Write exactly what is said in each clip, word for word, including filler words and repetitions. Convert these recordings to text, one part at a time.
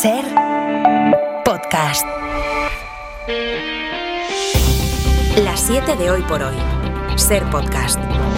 Ser Podcast. Las siete de hoy por hoy. Ser Podcast.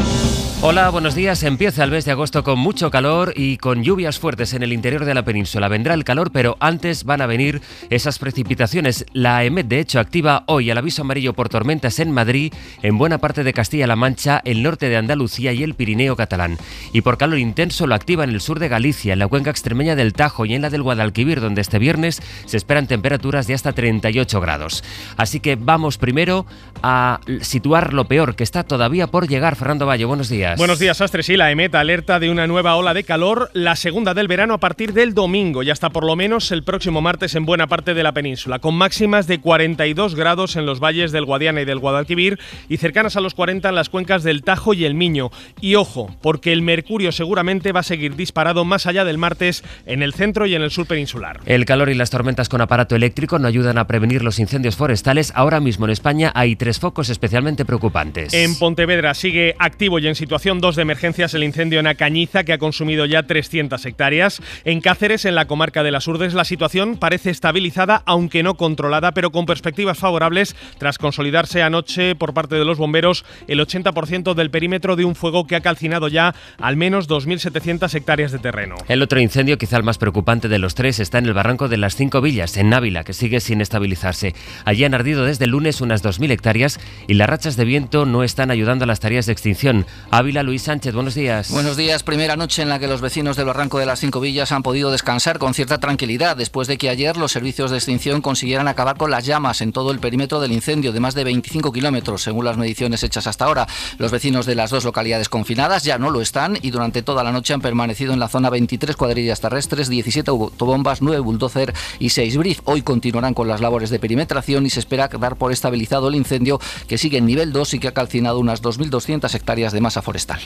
Hola, buenos días. Empieza el mes de agosto con mucho calor y con lluvias fuertes en el interior de la península. Vendrá el calor, pero antes van a venir esas precipitaciones. La EMET, de hecho, activa hoy el aviso amarillo por tormentas en Madrid, en buena parte de Castilla-La Mancha, el norte de Andalucía y el Pirineo catalán. Y por calor intenso lo activa en el sur de Galicia, en la cuenca extremeña del Tajo y en la del Guadalquivir, donde este viernes se esperan temperaturas de hasta treinta y ocho grados. Así que vamos primero a situar lo peor, que está todavía por llegar. Fernando Bayo, buenos días. Buenos días, Astres. Sí, la EMET alerta de una nueva ola de calor, la segunda del verano a partir del domingo y hasta por lo menos el próximo martes en buena parte de la península, con máximas de cuarenta y dos grados en los valles del Guadiana y del Guadalquivir y cercanas a los cuarenta en las cuencas del Tajo y el Miño. Y ojo, porque el mercurio seguramente va a seguir disparado más allá del martes en el centro y en el sur peninsular. El calor y las tormentas con aparato eléctrico no ayudan a prevenir los incendios forestales. Ahora mismo en España hay tres focos especialmente preocupantes. En Pontevedra sigue activo y en situación dos de emergencias el incendio en Acañiza, que ha consumido ya trescientas hectáreas. En Cáceres, en la comarca de las Urdes, la situación parece estabilizada, aunque no controlada, pero con perspectivas favorables tras consolidarse anoche por parte de los bomberos el ochenta por ciento del perímetro de un fuego que ha calcinado ya al menos dos mil setecientas hectáreas de terreno. El otro incendio, quizá el más preocupante de los tres, está en el barranco de las Cinco Villas, en Ávila, que sigue sin estabilizarse. Allí han ardido desde el lunes unas dos mil hectáreas y las rachas de viento no están ayudando a las tareas de extinción. Ávila, Luis Sánchez, buenos días. Buenos días. Primera noche en la que los vecinos del barranco de las Cinco Villas han podido descansar con cierta tranquilidad después de que ayer los servicios de extinción consiguieran acabar con las llamas en todo el perímetro del incendio de más de veinticinco kilómetros, según las mediciones hechas hasta ahora. Los vecinos de las dos localidades confinadas ya no lo están y durante toda la noche han permanecido en la zona veintitrés cuadrillas terrestres, diecisiete autobombas, nueve bulldozer y seis brief. Hoy continuarán con las labores de perimetración y se espera dar por estabilizado el incendio, que sigue en nivel dos y que ha calcinado unas dos mil doscientas hectáreas de masa forestal.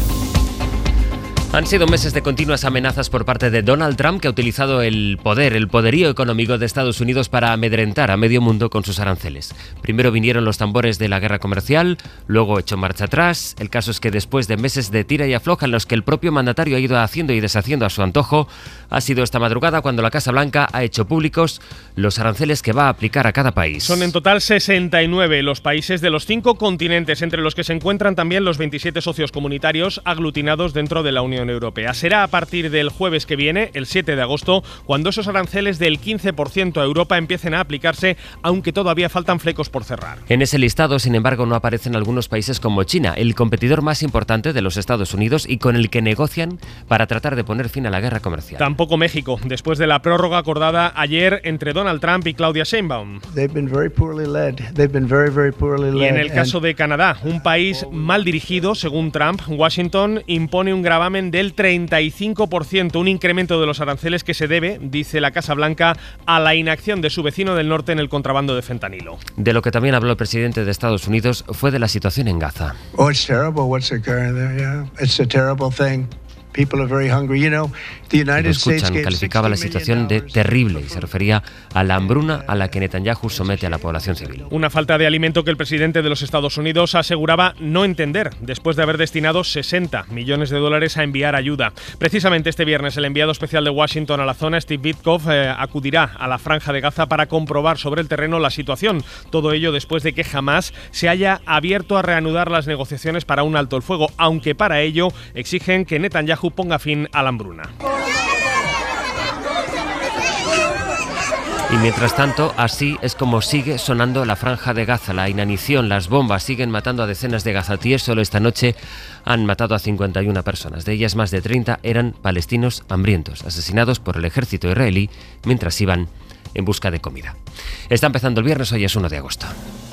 Han sido meses de continuas amenazas por parte de Donald Trump, que ha utilizado el poder, el poderío económico de Estados Unidos para amedrentar a medio mundo con sus aranceles. Primero vinieron los tambores de la guerra comercial, luego echó marcha atrás. El caso es que después de meses de tira y afloja en los que el propio mandatario ha ido haciendo y deshaciendo a su antojo, ha sido esta madrugada cuando la Casa Blanca ha hecho públicos los aranceles que va a aplicar a cada país. Son en total sesenta y nueve los países de los cinco continentes, entre los que se encuentran también los veintisiete socios comunitarios aglutinados dentro de la Unión Europea. Será a partir del jueves que viene, el siete de agosto, cuando esos aranceles del quince por ciento a Europa empiecen a aplicarse, aunque todavía faltan flecos por cerrar. En ese listado, sin embargo, no aparecen algunos países como China, el competidor más importante de los Estados Unidos y con el que negocian para tratar de poner fin a la guerra comercial. Tampoco México, después de la prórroga acordada ayer entre Donald Trump y Claudia Sheinbaum. They've been very poorly led. They've been very, very poorly led. Y en el caso de Canadá, un país mal dirigido, según Trump, Washington impone un gravamen del treinta y cinco por ciento, un incremento de los aranceles que se debe, dice la Casa Blanca, a la inacción de su vecino del norte en el contrabando de fentanilo. De lo que también habló el presidente de Estados Unidos fue de la situación en Gaza. Oh, it's terrible what's occurring there, yeah. It's a terrible thing. People are very hungry. You know, the United States escuchan, calificaba la situación de terrible y se refería a la hambruna a la que Netanyahu somete a la población civil. Una falta de alimento que el presidente de los Estados Unidos aseguraba no entender, después de haber destinado sesenta millones de dólares a enviar ayuda. Precisamente este viernes el enviado especial de Washington a la zona, Steve Witkoff, eh, acudirá a la franja de Gaza para comprobar sobre el terreno la situación. Todo ello después de que Hamás se haya abierto a reanudar las negociaciones para un alto el fuego, aunque para ello exigen que Netanyahu ponga fin a la hambruna. Y mientras tanto, así es como sigue sonando la franja de Gaza. La inanición, las bombas siguen matando a decenas de gazatíes. Solo esta noche han matado a cincuenta y una personas. De ellas, más de treinta eran palestinos hambrientos, asesinados por el ejército israelí mientras iban en busca de comida. Está empezando el viernes, hoy es uno de agosto.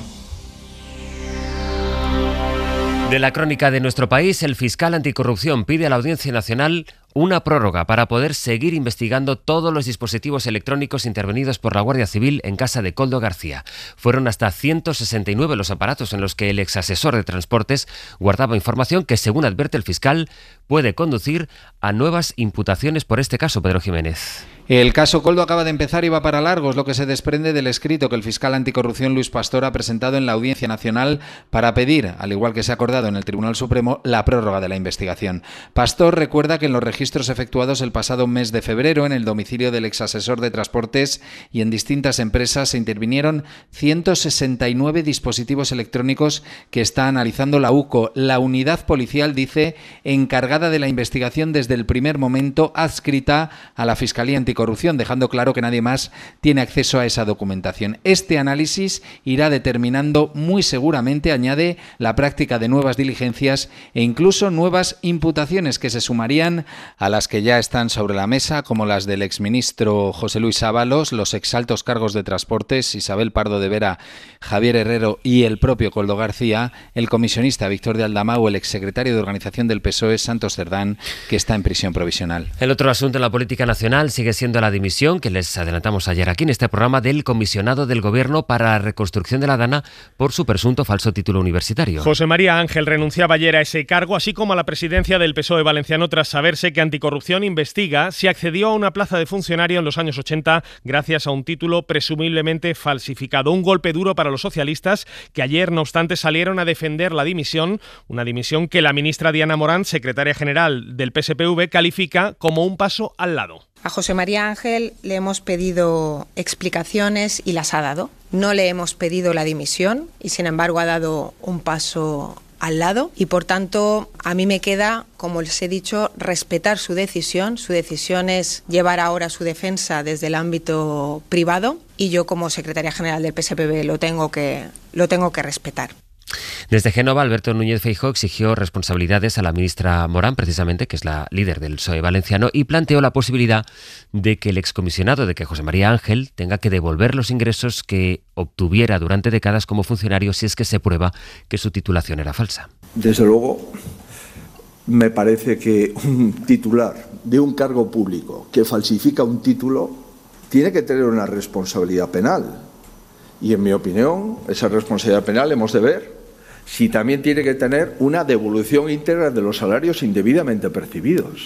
De la crónica de nuestro país, el fiscal anticorrupción pide a la Audiencia Nacional una prórroga para poder seguir investigando todos los dispositivos electrónicos intervenidos por la Guardia Civil en casa de Koldo García. Fueron hasta ciento sesenta y nueve los aparatos en los que el exasesor de Transportes guardaba información que, según advierte el fiscal, puede conducir a nuevas imputaciones por este caso, Pedro Jiménez. El caso Koldo acaba de empezar y va para largos, lo que se desprende del escrito que el fiscal anticorrupción Luis Pastor ha presentado en la Audiencia Nacional para pedir, al igual que se ha acordado en el Tribunal Supremo, la prórroga de la investigación. Pastor recuerda que en los registros efectuados el pasado mes de febrero en el domicilio del exasesor de Transportes y en distintas empresas se intervinieron ciento sesenta y nueve dispositivos electrónicos que está analizando la U C O, la unidad policial, dice, encargada de la investigación desde el primer momento, adscrita a la Fiscalía Anticorrupción, dejando claro que nadie más tiene acceso a esa documentación. Este análisis irá determinando muy seguramente, añade, la práctica de nuevas diligencias e incluso nuevas imputaciones que se sumarían a las que ya están sobre la mesa, como las del exministro José Luis Ábalos, los exaltos cargos de Transportes, Isabel Pardo de Vera, Javier Herrero y el propio Koldo García, el comisionista Víctor de Aldama o el exsecretario de Organización del P S O E, Santos Cerdán, que está en prisión provisional. El otro asunto en la política nacional sigue siendo la dimisión, que les adelantamos ayer aquí en este programa, del comisionado del Gobierno para la reconstrucción de la Dana por su presunto falso título universitario. José María Ángel renunciaba ayer a ese cargo, así como a la presidencia del P S O E valenciano, tras saberse que Anticorrupción investiga si accedió a una plaza de funcionario en los años ochenta gracias a un título presumiblemente falsificado. Un golpe duro para los socialistas, que ayer, no obstante, salieron a defender la dimisión, una dimisión que la ministra Diana Morant, secretaria general del P S P V, califica como un paso al lado. A José María Ángel le hemos pedido explicaciones y las ha dado. No le hemos pedido la dimisión y, sin embargo, ha dado un paso al lado y, por tanto, a mí me queda, como les he dicho, respetar su decisión. Su decisión es llevar ahora su defensa desde el ámbito privado y yo, como secretaria general del P S P V, lo tengo que, lo tengo que respetar. Desde Génova, Alberto Núñez Feijóo exigió responsabilidades a la ministra Morán, precisamente, que es la líder del P S O E valenciano, y planteó la posibilidad de que el excomisionado, de que José María Ángel, tenga que devolver los ingresos que obtuviera durante décadas como funcionario si es que se prueba que su titulación era falsa. Desde luego, me parece que un titular de un cargo público que falsifica un título tiene que tener una responsabilidad penal. Y, en mi opinión, esa responsabilidad penal hemos de ver si también tiene que tener una devolución íntegra de los salarios indebidamente percibidos.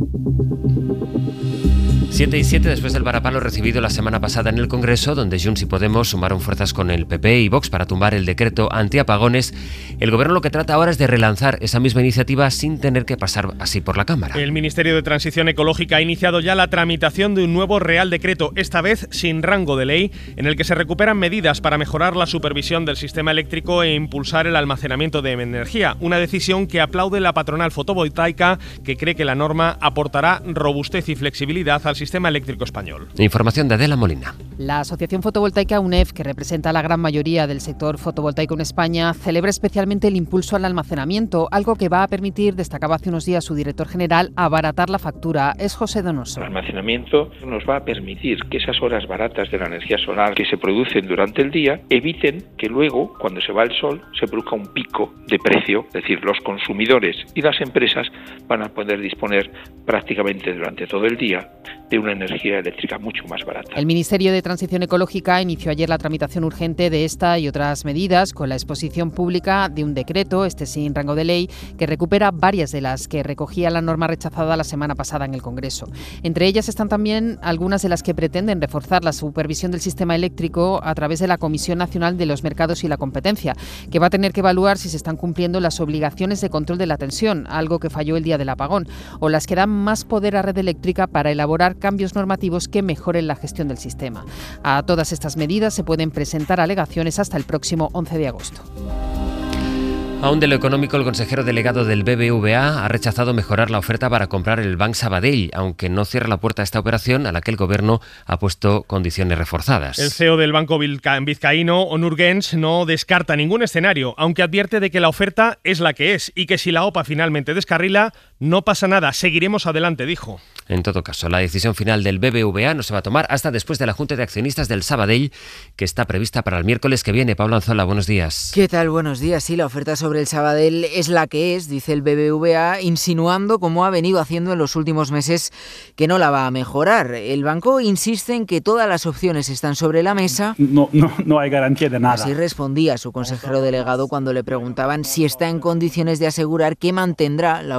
siete y siete después del varapalo recibido la semana pasada en el Congreso, donde Junts y Podemos sumaron fuerzas con el P P y Vox para tumbar el decreto antiapagones, el Gobierno lo que trata ahora es de relanzar esa misma iniciativa sin tener que pasar así por la Cámara. El Ministerio de Transición Ecológica ha iniciado ya la tramitación de un nuevo Real Decreto, esta vez sin rango de ley, en el que se recuperan medidas para mejorar la supervisión del sistema eléctrico e impulsar el almacenamiento de energía. Una decisión que aplaude la patronal fotovoltaica, que cree que la norma aportará robustez y flexibilidad al sistema eléctrico español. Información de Adela Molina. La Asociación Fotovoltaica U N E F, que representa a la gran mayoría del sector fotovoltaico en España, celebra especialmente el impulso al almacenamiento, algo que va a permitir, destacaba hace unos días su director general, abaratar la factura. Es José Donoso. El almacenamiento nos va a permitir que esas horas baratas de la energía solar que se producen durante el día eviten que luego, cuando se va el sol, se produzca un pico de precio, es decir, los consumidores y las empresas van a poder disponer prácticamente durante todo el día de una energía eléctrica mucho más barata. El Ministerio de Transición Ecológica inició ayer la tramitación urgente de esta y otras medidas con la exposición pública de un decreto, este sin rango de ley, que recupera varias de las que recogía la norma rechazada la semana pasada en el Congreso. Entre ellas están también algunas de las que pretenden reforzar la supervisión del sistema eléctrico a través de la Comisión Nacional de los Mercados y la Competencia, que va a tener que evaluar si se están cumpliendo las obligaciones de control de la tensión, algo que falló el día del apagón, o las que dan más poder a Red Eléctrica para elaborar cambios normativos que mejoren la gestión del sistema. A todas estas medidas se pueden presentar alegaciones hasta el próximo once de agosto. Aún de lo económico, el consejero delegado del B B V A ha rechazado mejorar la oferta para comprar el Banc Sabadell, aunque no cierra la puerta a esta operación a la que el Gobierno ha puesto condiciones reforzadas. El C E O del Banco Vizcaíno, Onur Gens, no descarta ningún escenario, aunque advierte de que la oferta es la que es y que si la O P A finalmente descarrila, no pasa nada, seguiremos adelante, dijo. En todo caso, la decisión final del B B V A no se va a tomar hasta después de la Junta de Accionistas del Sabadell, que está prevista para el miércoles que viene. Pablo Anzola, buenos días. ¿Qué tal? Buenos días. Sí, la oferta sobre el Sabadell es la que es, dice el B B V A, insinuando, como ha venido haciendo en los últimos meses, que no la va a mejorar. El banco insiste en que todas las opciones están sobre la mesa. No, no, no hay garantía de nada. Así respondía su consejero delegado cuando le preguntaban si está en condiciones de asegurar que mantendrá la operación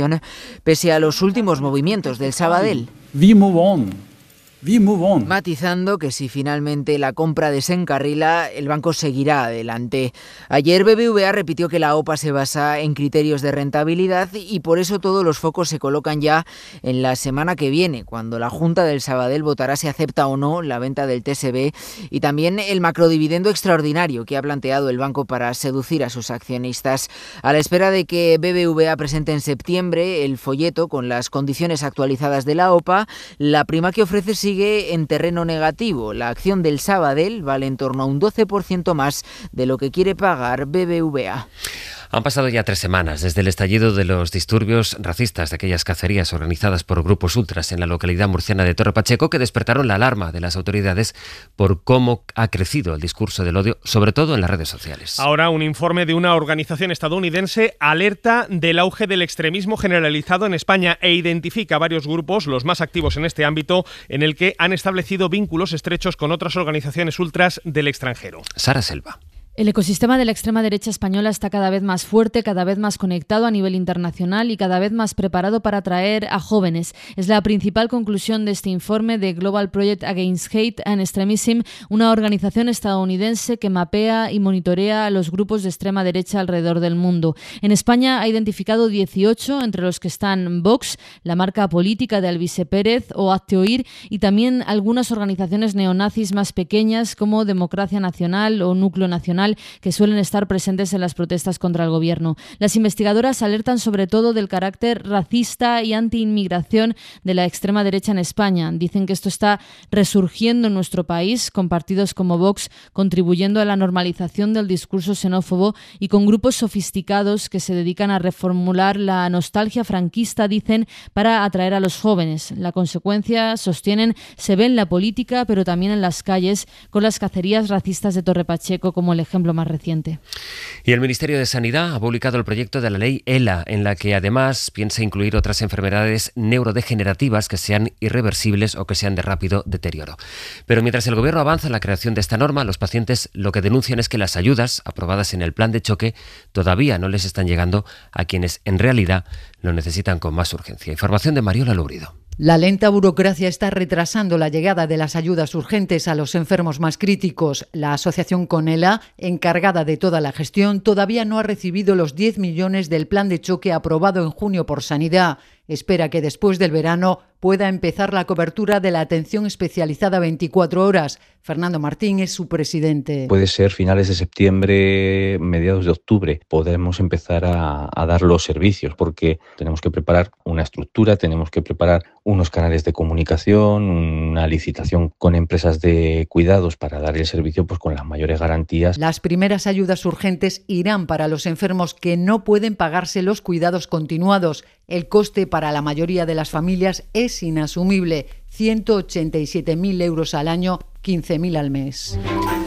situación pese a los últimos movimientos del Sabadell. We move on. We move on. Matizando que si finalmente la compra desencarrila, el banco seguirá adelante. Ayer B B V A repitió que la O P A se basa en criterios de rentabilidad y por eso todos los focos se colocan ya en la semana que viene, cuando la Junta del Sabadell votará si acepta o no la venta del T S B y también el macrodividendo extraordinario que ha planteado el banco para seducir a sus accionistas. A la espera de que B B V A presente en septiembre el folleto con las condiciones actualizadas de la O P A, la prima que ofrece sigue en terreno negativo. La acción del Sabadell vale en torno a un doce por ciento más de lo que quiere pagar B B V A. Han pasado ya tres semanas desde el estallido de los disturbios racistas de aquellas cacerías organizadas por grupos ultras en la localidad murciana de Torre Pacheco, que despertaron la alarma de las autoridades por cómo ha crecido el discurso del odio, sobre todo en las redes sociales. Ahora, un informe de una organización estadounidense alerta del auge del extremismo generalizado en España e identifica varios grupos, los más activos en este ámbito, en el que han establecido vínculos estrechos con otras organizaciones ultras del extranjero. Sara Selva. El ecosistema de la extrema derecha española está cada vez más fuerte, cada vez más conectado a nivel internacional y cada vez más preparado para atraer a jóvenes. Es la principal conclusión de este informe de Global Project Against Hate and Extremism, una organización estadounidense que mapea y monitorea a los grupos de extrema derecha alrededor del mundo. En España ha identificado dieciocho, entre los que están Vox, la marca política de Alvise Pérez o Hazte Oír, y también algunas organizaciones neonazis más pequeñas como Democracia Nacional o Núcleo Nacional, que suelen estar presentes en las protestas contra el gobierno. Las investigadoras alertan sobre todo del carácter racista y anti-inmigración de la extrema derecha en España. Dicen que esto está resurgiendo en nuestro país, con partidos como Vox contribuyendo a la normalización del discurso xenófobo y con grupos sofisticados que se dedican a reformular la nostalgia franquista, dicen, para atraer a los jóvenes. La consecuencia, sostienen, se ve en la política, pero también en las calles, con las cacerías racistas de Torre Pacheco como el ejemplo más reciente. Y el Ministerio de Sanidad ha publicado el proyecto de la ley ELA, en la que además piensa incluir otras enfermedades neurodegenerativas que sean irreversibles o que sean de rápido deterioro. Pero mientras el Gobierno avanza en la creación de esta norma, los pacientes lo que denuncian es que las ayudas aprobadas en el plan de choque todavía no les están llegando a quienes en realidad lo necesitan con más urgencia. Información de Mariola Lourido. La lenta burocracia está retrasando la llegada de las ayudas urgentes a los enfermos más críticos. La asociación CONELA, encargada de toda la gestión, todavía no ha recibido los diez millones del plan de choque aprobado en junio por Sanidad. Espera que después del verano pueda empezar la cobertura de la atención especializada veinticuatro horas. Fernando Martín es su presidente. Puede ser finales de septiembre, mediados de octubre. Podemos empezar a, a dar los servicios porque tenemos que preparar una estructura, tenemos que preparar unos canales de comunicación, una licitación con empresas de cuidados para dar el servicio pues, con las mayores garantías. Las primeras ayudas urgentes irán para los enfermos que no pueden pagarse los cuidados continuados. El coste para la mayoría de las familias es inasumible, ciento ochenta y siete mil euros al año, quince mil al mes.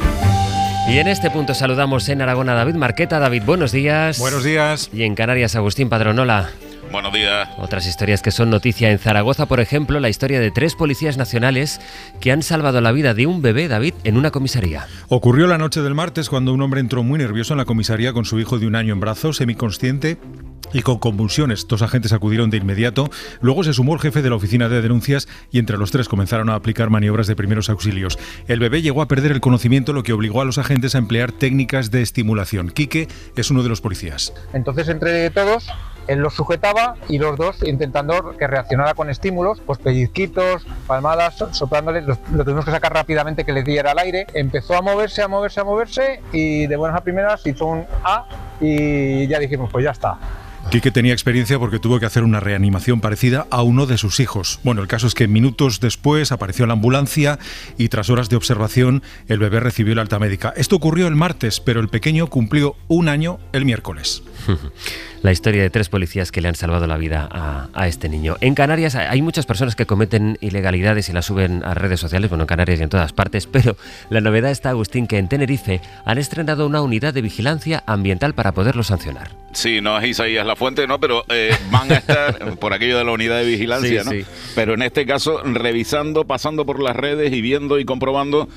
Y en este punto saludamos en Aragón a David Marqueta. David, buenos días. Buenos días. Y en Canarias, Agustín Padronola. Buenos días. Otras historias que son noticia en Zaragoza, por ejemplo, la historia de tres policías nacionales que han salvado la vida de un bebé, David, en una comisaría. Ocurrió la noche del martes cuando un hombre entró muy nervioso en la comisaría con su hijo de un año en brazos, semiconsciente y con convulsiones. Dos agentes acudieron de inmediato. Luego se sumó el jefe de la oficina de denuncias y entre los tres comenzaron a aplicar maniobras de primeros auxilios. El bebé llegó a perder el conocimiento, lo que obligó a los agentes a emplear técnicas de estimulación. Quique es uno de los policías. Entonces, entre todos, él los sujetaba y los dos intentando que reaccionara con estímulos, pues pellizquitos, palmadas, soplándoles, lo, lo tuvimos que sacar rápidamente que le diera al aire. Empezó a moverse, a moverse, a moverse y de buenas a primeras hizo un A y ya dijimos, pues ya está. Quique tenía experiencia porque tuvo que hacer una reanimación parecida a uno de sus hijos. Bueno, el caso es que minutos después apareció la ambulancia y tras horas de observación el bebé recibió la alta médica. Esto ocurrió el martes, pero el pequeño cumplió un año el miércoles. La historia de tres policías que le han salvado la vida a, a este niño. En Canarias hay muchas personas que cometen ilegalidades y las suben a redes sociales, bueno, en Canarias y en todas partes, pero la novedad está, Agustín, que en Tenerife han estrenado una unidad de vigilancia ambiental para poderlo sancionar. Sí, no es Isaías La Fuente, no, pero eh, van a estar por aquello de la unidad de vigilancia, sí, ¿no? Sí. Pero en este caso, revisando, pasando por las redes y viendo y comprobando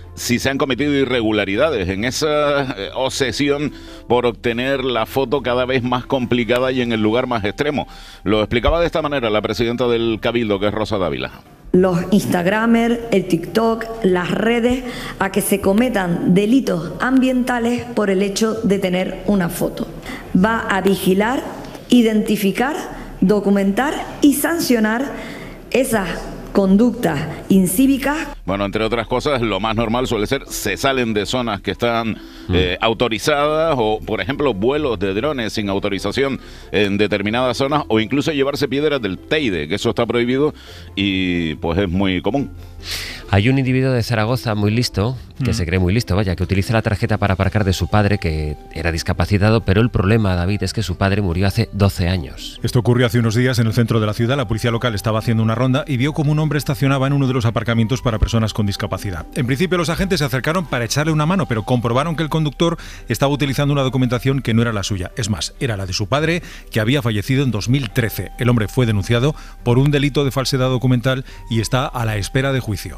si se han cometido irregularidades en esa eh, obsesión por obtener la foto cada vez más complicada y en el lugar más extremo. Lo explicaba de esta manera la presidenta del Cabildo, que es Rosa Dávila. Los Instagramers, el TikTok, las redes, a que se cometan delitos ambientales por el hecho de tener una foto. Va a vigilar, identificar, documentar y sancionar esas conductas incívicas. Bueno, entre otras cosas, lo más normal suele ser se salen de zonas que están eh, autorizadas, o por ejemplo vuelos de drones sin autorización en determinadas zonas, o incluso llevarse piedras del Teide, que eso está prohibido y pues es muy común. Hay un individuo de Zaragoza muy listo, que mm. se cree muy listo, vaya, que utiliza la tarjeta para aparcar de su padre, que era discapacitado, pero el problema, David, es que su padre murió hace doce años. Esto ocurrió hace unos días en el centro de la ciudad. La policía local estaba haciendo una ronda y vio como un hombre estacionaba en uno de los aparcamientos para personas con discapacidad. En principio los agentes se acercaron para echarle una mano, pero comprobaron que el conductor estaba utilizando una documentación que no era la suya. Es más, era la de su padre, que había fallecido en dos mil trece. El hombre fue denunciado por un delito de falsedad documental y está a la espera de juicio.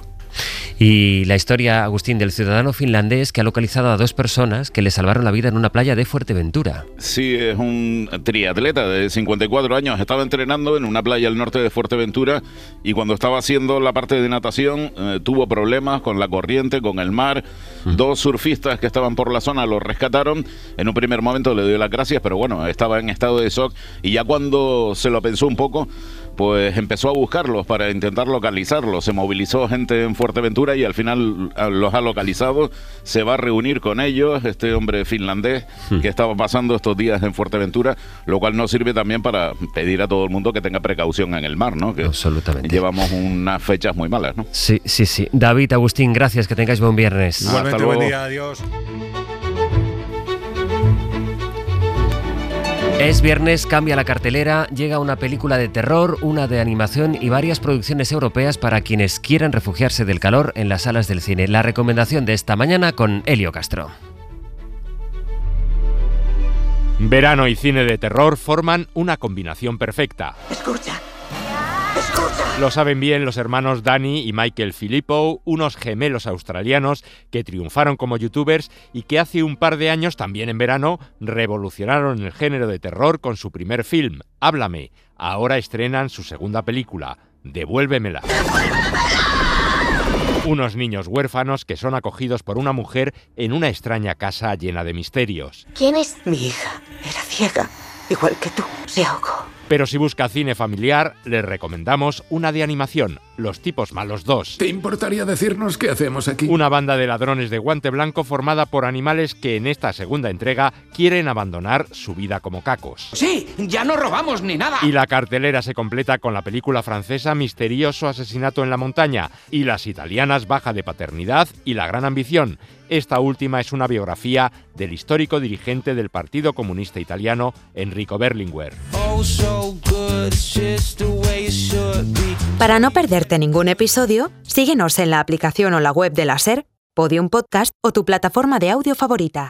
Y la historia, Agustín, del ciudadano finlandés que ha localizado a dos personas que le salvaron la vida en una playa de Fuerteventura. Sí, es un triatleta de cincuenta y cuatro años. Estaba entrenando en una playa al norte de Fuerteventura y cuando estaba haciendo la parte de natación eh, tuvo problemas con la corriente, con el mar. Mm. Dos surfistas que estaban por la zona lo rescataron. En un primer momento le dio las gracias, pero bueno, estaba en estado de shock y ya cuando se lo pensó un poco, pues empezó a buscarlos para intentar localizarlos. Se movilizó gente en Fuerteventura y al final los ha localizado. Se va a reunir con ellos, este hombre finlandés hmm. que estaba pasando estos días en Fuerteventura, lo cual nos sirve también para pedir a todo el mundo que tenga precaución en el mar, ¿no? Que absolutamente. Llevamos unas fechas muy malas, ¿no? Sí, sí, sí. David, Agustín, gracias, que tengáis buen viernes. Igualmente, hasta luego. Buen día, adiós. Es viernes, cambia la cartelera, llega una película de terror, una de animación y varias producciones europeas para quienes quieran refugiarse del calor en las salas del cine. La recomendación de esta mañana con Elio Castro. Verano y cine de terror forman una combinación perfecta. Escucha. Lo saben bien los hermanos Danny y Michael Filippo, unos gemelos australianos que triunfaron como youtubers y que hace un par de años, también en verano, revolucionaron el género de terror con su primer film, Háblame. Ahora estrenan su segunda película, Devuélvemela. Unos niños huérfanos que son acogidos por una mujer en una extraña casa llena de misterios. ¿Quién es? Mi hija. Era ciega, igual que tú. Se ahogó. Pero si busca cine familiar, les recomendamos una de animación, Los tipos malos dos. ¿Te importaría decirnos qué hacemos aquí? Una banda de ladrones de guante blanco formada por animales que en esta segunda entrega quieren abandonar su vida como cacos. ¡Sí! ¡Ya no robamos ni nada! Y la cartelera se completa con la película francesa Misterioso asesinato en la montaña y las italianas Baja de paternidad y La gran ambición. Esta última es una biografía del histórico dirigente del Partido Comunista Italiano, Enrico Berlinguer. Para no perderte ningún episodio, síguenos en la aplicación o la web de la SER, Podium Podcast o tu plataforma de audio favorita.